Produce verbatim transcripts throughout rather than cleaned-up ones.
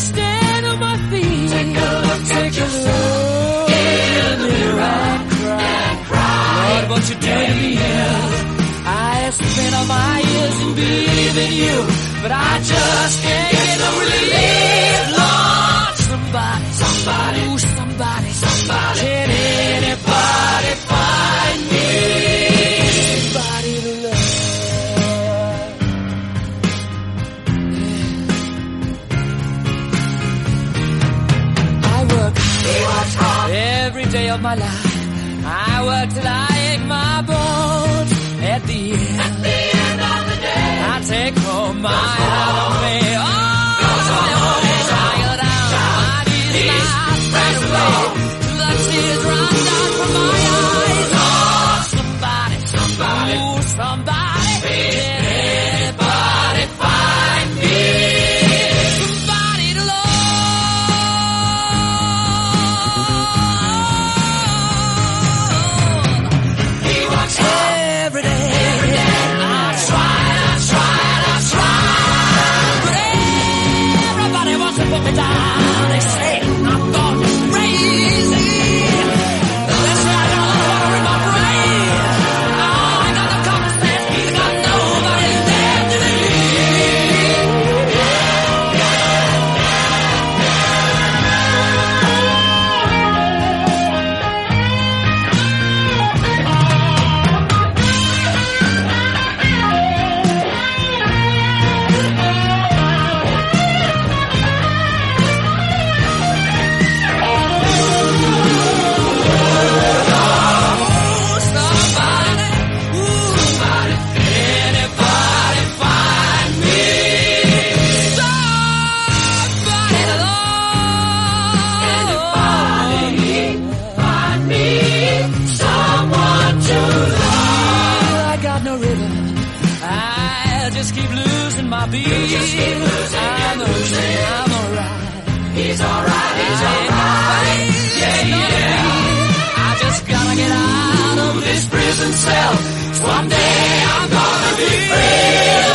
stand on my feet. Take a look, take a look in the mirror and cry. Lord, what you do to me is I spend all my years in believing you, but I just can't get no relief. Lord, somebody, somebody, ooh, somebody, somebody, can anybody find me somebody to love? Yeah. I work, he works hard every day of my life. I work till I ache my bones. At the end, at the end of the day, I take home my heart on me. Oh, tired out, my knees not spread away, till the tears run down from my eyes. Oh, somebody, somebody, ooh, somebody, can anybody find me somebody to love? He works hard every day. Put me down, they say I'm gone crazy. They say I got a lot of water in my brain. Oh, I got no common sense, I got nobody there to believe. Keep losing my beat. You just keep losing. I'm okay, I'm alright. He's alright, he's alright. Yeah, yeah. I just gotta get out of this prison cell. One day I'm gonna be free.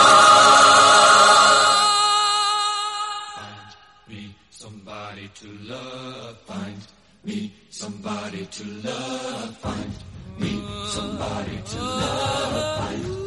Find me somebody to love. Find me somebody to love. Find me somebody to love. Find